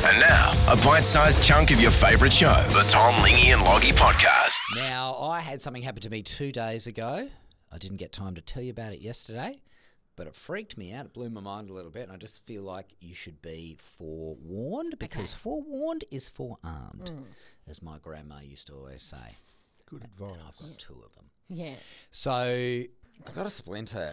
And now, a bite-sized chunk of your favourite show, the Tom, Lingy and Loggy podcast. Now, I had something happen to me 2 days ago. I didn't get time to tell you about it yesterday, but it freaked me out. It blew my mind a little bit, and I just feel like you should be forewarned because forewarned is forearmed, as my grandma used to always say. Good advice. And I've got two of them. Yeah. So I got a splinter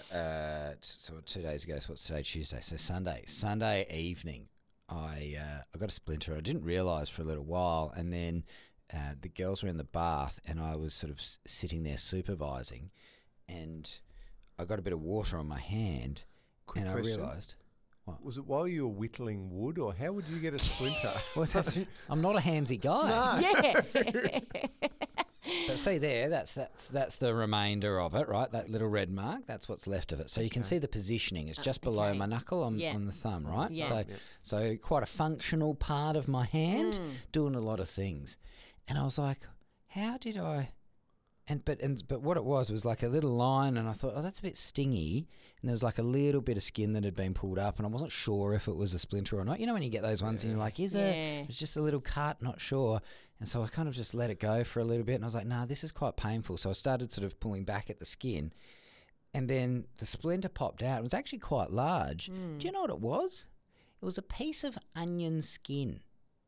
2 days ago. So what's today? Tuesday. So Sunday evening, I got a splinter. I didn't realise for a little while, and then the girls were in the bath, and I was sort of sitting there supervising, and I got a bit of water on my hand, Quick and question. I realised. Was it while you were whittling wood, or how would you get a splinter? I'm not a handsy guy. Yeah. But see there, that's the remainder of it, right? That little red mark, that's what's left of it. So you can see the positioning. It's just below okay. my knuckle on the thumb, right? Yeah. So quite a functional part of my hand, doing a lot of things. And I was like, how did I? But what it was like a little line, and I thought, oh, that's a bit stingy. And there was like a little bit of skin that had been pulled up, and I wasn't sure if it was a splinter or not. You know when you get those ones and you're like, is it? It's just a little cut, not sure. And so I kind of just let it go for a little bit, and I was like, nah, this is quite painful. So I started sort of pulling back at the skin, and then the splinter popped out. It was actually quite large. Do you know what it was? It was a piece of onion skin.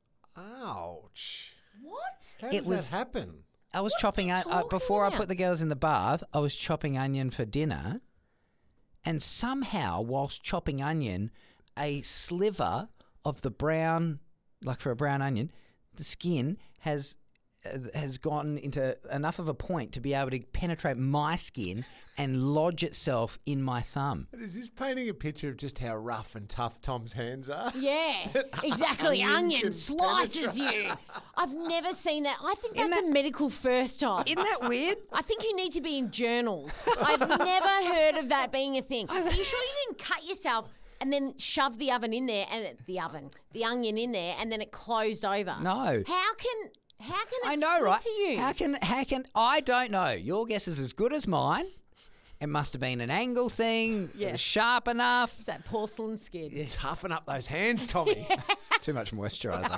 Ouch. What? How It does was- that happen? I was chopping talking before I about? put the girls in the bath. I was chopping onion for dinner, and somehow, whilst chopping onion, a sliver of the brown, like for a brown onion, the skin has gone into enough of a point to be able to penetrate my skin and lodge itself in my thumb. Is this painting a picture of just how rough and tough Tom's hands are? Yeah, exactly. Onion Onion can slices you. I've never seen that. I think that's a medical first time. Isn't that weird? I think you need to be in journals. I've never heard of that being a thing. Are you sure you didn't cut yourself and then shove the oven in there and the onion in there and then it closed over? No. How can it I know, right? to you? How can I don't know. Your guess is as good as mine. It must have been an angle thing. Yeah. It was sharp enough. It's that porcelain skin. Toughen up those hands, Tommy. Too much moisturiser.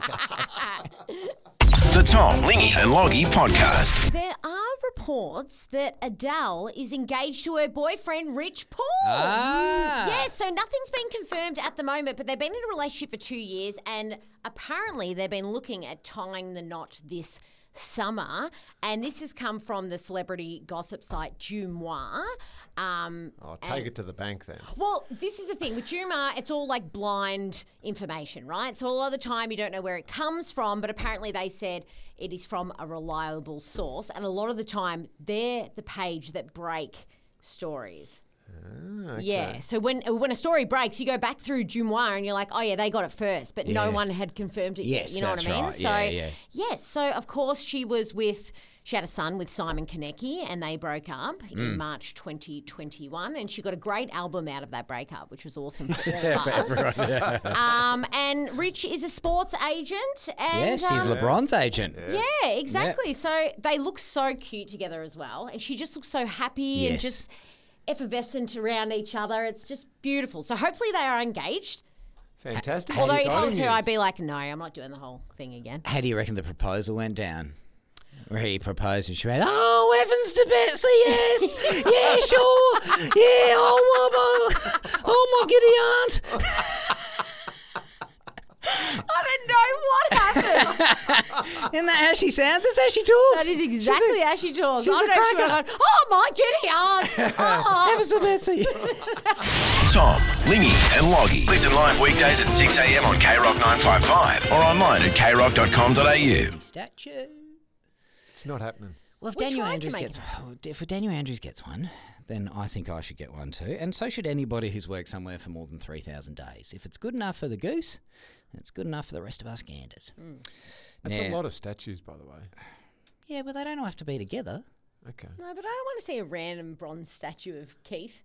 The Tom, Lingy and Loggy podcast. There are reports that Adele is engaged to her boyfriend, Rich Paul. Ah. Yeah, so nothing's been confirmed at the moment, but they've been in a relationship for 2 years, and apparently they've been looking at tying the knot this summer. And this has come from the celebrity gossip site Jumois. Take it to the bank then. Well, this is the thing. With Juma, it's all like blind information, right? So a lot of the time you don't know where it comes from, but apparently they said it is from a reliable source. And a lot of the time they're the page that break stories. Okay. Yeah. So when a story breaks, you go back through Jumois and you're like, oh, yeah, they got it first. But no Yeah. one had confirmed it yet. Yes, You know what I mean? that's right. Yeah. Yes. So, of course, she had a son with Simon Konecki and they broke up in March 2021, and she got a great album out of that breakup, which was awesome for all of us. And Rich is a sports agent. And, Yes, she's LeBron's agent. yeah, exactly. So they look so cute together as well. And she just looks so happy and Yes. just effervescent around each other. It's just beautiful. So hopefully they are engaged. Fantastic. Although if I Exciting was her, news. I'd be like, no, I'm not doing the whole thing again. How do you reckon the proposal went down? Where he proposed and she went, oh, Evans to Betsy, yes. Yeah, sure. Yeah, oh my giddy aunt. I don't know what happened. Isn't that how she sounds? That's how she talks. That is exactly how she talks. she's I a know she cracker. went, oh, my giddy aunt. Oh. Evans to Betsy. Tom, Lingy and Loggy. Listen live weekdays at 6 a.m. on KROC 955 or online at kroc.com.au. Statue. It's not happening. Well, if We Daniel tried to Andrews make gets it if Daniel Andrews gets one, then I think I should get one too, and so should anybody who's worked somewhere for more than 3,000 days. If it's good enough for the goose, it's good enough for the rest of us ganders. That's a Now- lot of statues, by the way. Yeah, but they don't all have to be together. Okay. No, but I don't want to see a random bronze statue of Keith,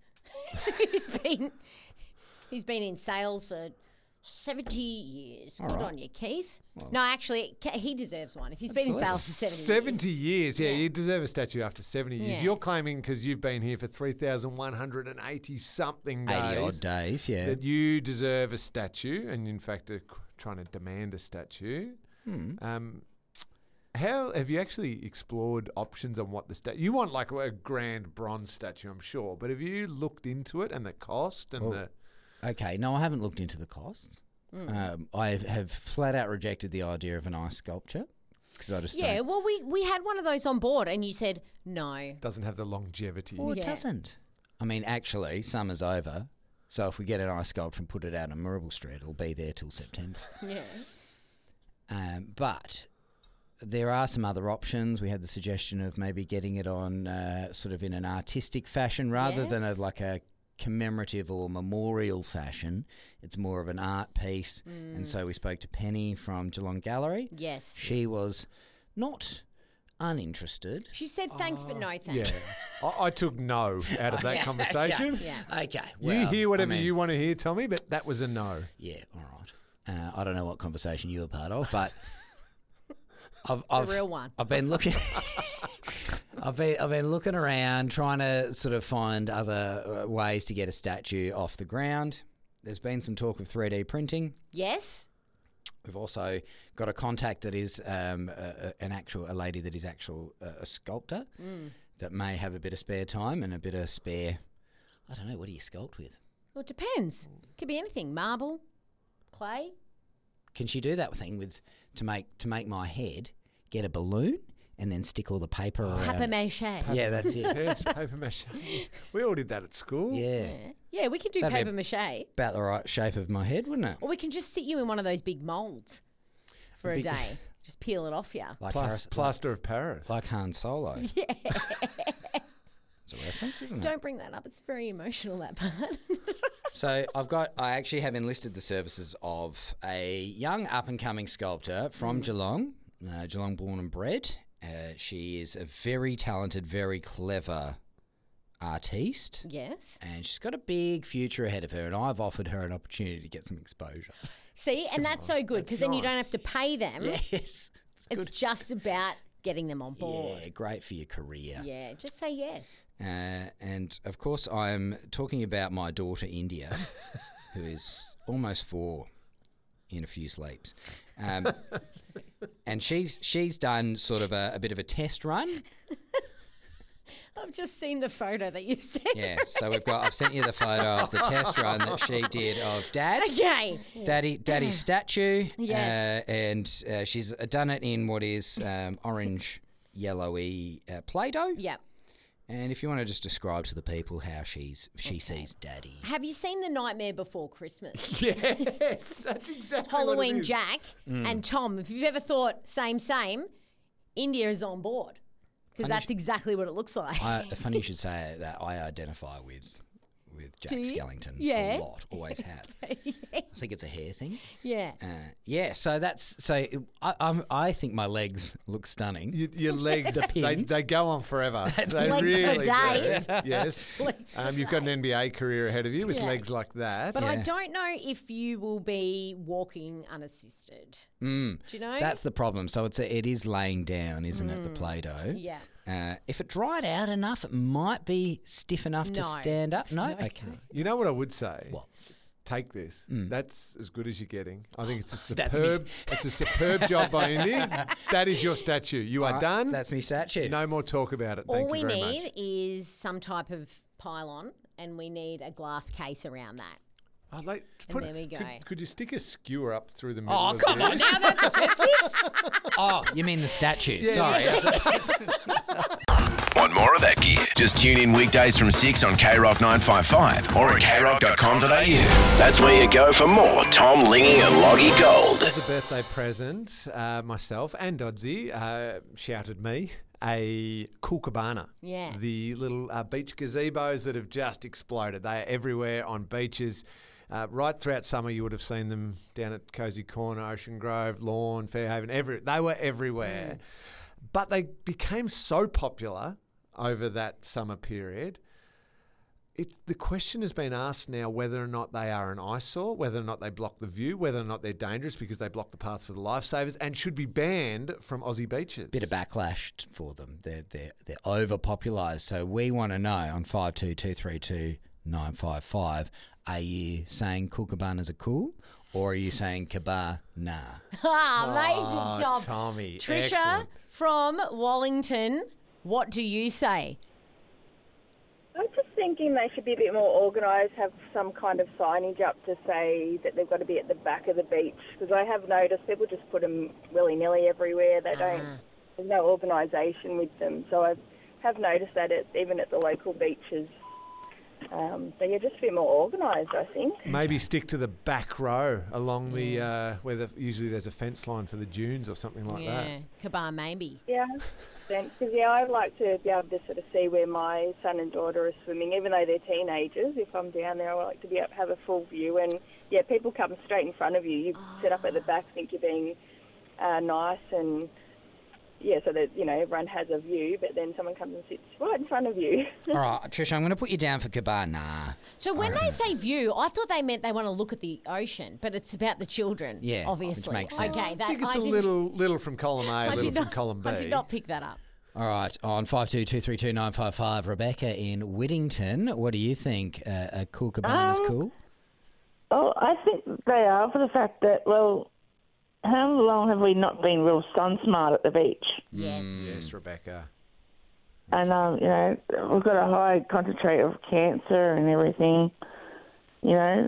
who's been in sales for 70 years. Good right. on you, Keith. No, actually, he deserves one. If he's been in Absolutely. sales for 70 years. 70 years. Yeah, you deserve a statue after 70 years. Yeah. You're claiming because you've been here for 3,180 something days. 80 odd days, yeah. That you deserve a statue, and in fact, trying to demand a statue. How have you actually explored options on what the statue? You want like a grand bronze statue, I'm sure, but have you looked into it and the cost and the? Okay, no, I haven't looked into the costs. I have flat out rejected the idea of an ice sculpture because I just don't. Well, we had one of those on board, and you said no. Doesn't have the longevity. Well, it doesn't. I mean, actually, summer's over, so if we get an ice sculpture and put it out on Marrable Street, it'll be there till September. Yeah. But there are some other options. We had the suggestion of maybe getting it on sort of in an artistic fashion rather than like a commemorative or memorial fashion. It's more of an art piece. And so we spoke to Penny from Geelong Gallery. Yes. She was not uninterested. She said thanks, but no thanks. Yeah. I took no out of that conversation. Okay. You Well, hear whatever I mean, you want to hear, Tommy, but that was a no. Yeah, all right. I don't know what conversation you were part of, but I've The real one. I've been looking. I've been looking around, trying to sort of find other ways to get a statue off the ground. There's been some talk of 3D printing. Yes. We've also got a contact that is a lady that is a sculptor that may have a bit of spare time and a bit of spare. I don't know. What do you sculpt with? Well, it depends. Could be anything. Marble, clay. Can she do that thing with to make my head? Get a balloon and then stick all the paper around. Papier mâché. Yeah, that's it. Yes, paper mache. We all did that at school. Yeah. Yeah, we could do That'd be paper mâché. About the right shape of my head, wouldn't it? Or we can just sit you in one of those big moulds for a big- day. Just peel it off you. Like Plaster of Paris. like Han Solo. Yeah. It's a reference, isn't it? Don't bring that up. It's very emotional, that part. So I actually have enlisted the services of a young up-and-coming sculptor from Geelong, Geelong born and bred. She is a very talented, very clever artiste. Yes. And she's got a big future ahead of her, and I've offered her an opportunity to get some exposure. See, and that's so good because then you don't nice. have to pay them. Yes. It's just about getting them on board. Yeah, great for your career. Yeah, just say yes. And, of course, I'm talking about my daughter, India, who is almost 4 in a few sleeps. And she's done sort of a bit of a test run. I've just seen the photo that you sent. Yeah, so I've sent you the photo of the test run that she did of Dad. Okay. Daddy's statue. Yes. And she's done it in what is orange, yellowy Play-Doh. Yep. And if you want to just describe to the people how she sees Daddy. Have you seen The Nightmare Before Christmas? Yes, that's exactly Halloween what it is. Jack and Tom. If you've ever thought same, India is on board because that's exactly what it looks like. Funny you should say that. I identify with Jack Do you? Skellington Yeah. a lot. Always have. I think it's a hair thing. Yeah. Yeah. So I think my legs look stunning. Your legs, they go on forever. They Legs for really days. do. Yes. Legs for You've got an NBA career ahead of you with Yeah. legs like that. But I Yeah. don't know if you will be walking unassisted. Do you know? That's the problem. So it is laying down, isn't it? The Play-Doh. Yeah. If it dried out enough, it might be stiff enough to No. stand up. No. Okay. You know what I would say? What? Take this. That's as good as you're getting. I think it's a That's superb. It's a superb job by Indy. That is your statue. You are done. That's me statue. No more talk about it. All Thank we you very need much. is some type of pylon and we need a glass case around that. I'd like to And there we go. Could you stick a skewer up through the middle Oh, of come on. this? Now that's offensive. Oh, you mean the statue. Sorry. Want more of that gear? Just tune in weekdays from 6 on KROC 955 or at krock.com.au. That's where you go for more Tom Lingy and Loggy Gold. As a birthday present, myself and Doddsy shouted me a cool cabana. Yeah. The little beach gazebos that have just exploded. They are everywhere on beaches. Right throughout summer, you would have seen them down at Cozy Corner, Ocean Grove, Lawn, Fairhaven. They were everywhere. But they became so popular over that summer period. The question has been asked now whether or not they are an eyesore, whether or not they block the view, whether or not they're dangerous because they block the paths for the lifesavers and should be banned from Aussie beaches. Bit of backlash for them. They're overpopularised. So we want to know on 52232 955, are you saying cool cabanas are cool, or are you saying Cabana? Amazing job. Tommy, Trisha excellent. from Wallington, what do you say? I'm just thinking they should be a bit more organised, have some kind of signage up to say that they've got to be at the back of the beach. Because I have noticed people just put them willy-nilly everywhere. They don't. There's no organisation with them. So I have noticed that even at the local beaches. So yeah, just a bit more organised, I think. Maybe stick to the back row along the where usually there's a fence line for the dunes or something like that. Yeah, Cabana maybe. Yeah, because I like to be able to sort of see where my son and daughter are swimming, even though they're teenagers. If I'm down there, I like to be able to have a full view. And yeah, people come straight in front of you. You sit up at the back, think you're being nice, and yeah, so that everyone has a view. But then someone comes and sits right in front of you. All right, Trish, I'm going to put you down for Cabana. So when they say view, I thought they meant they want to look at the ocean, but it's about the children. Yeah, obviously. which makes sense. Okay, I think it's a little from column A, a little from column B. I did not pick that up. All right, on 52232955, Rebecca in Whittington, what do you think? A cool Cabana's cool? Oh, I think they are, for the fact that, well, how long have we not been real sun smart at the beach? Yes. Yes, Rebecca. And, we've got a high concentrate of cancer and everything, yes,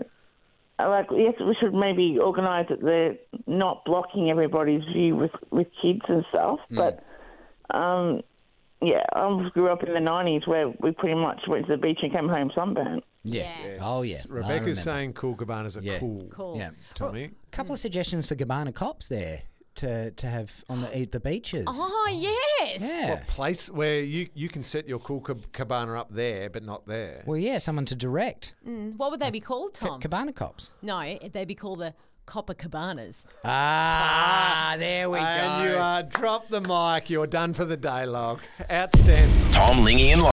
we should maybe organise that they're not blocking everybody's view with kids and stuff. But, I grew up in the 90s where we pretty much went to the beach and came home sunburned. Yeah. Yes. Oh, yeah. Rebecca's saying cool cabanas are cool. Cool. Yeah. Tommy? A couple of suggestions for Cabana cops there to have on the beaches. Oh, yes. Yeah. What place where you can set your cool cabana up there, but not there? Well, yeah, someone to direct. What would they be called, Tom? Cabana cops. No, they'd be called the Copacabanas. There we And go. you drop the mic. You're done for the day, log. Outstanding. Tom Lingy and